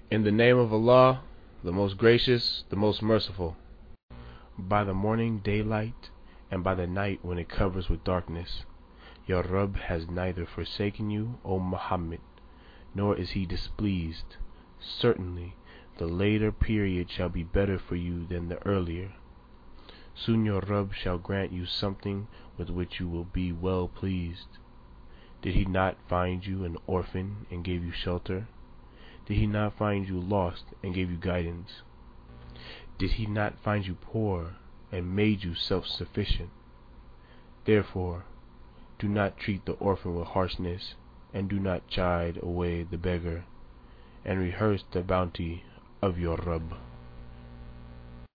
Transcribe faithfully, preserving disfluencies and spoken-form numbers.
In the name of Allah, the most gracious, the most merciful. By the morning daylight, and by the night when it covers with darkness, your Rabb has neither forsaken you, O Muhammad, nor is he displeased. Certainly, the later period shall be better for you than the earlier. Soon your Rabb shall grant you something with which you will be well pleased. Did he not find you an orphan and gave you shelter? Did he not find you lost and gave you guidance? Did he not find you poor and made you self-sufficient? Therefore, do not treat the orphan with harshness, and do not chide away the beggar, and rehearse the bounty of your Rabb.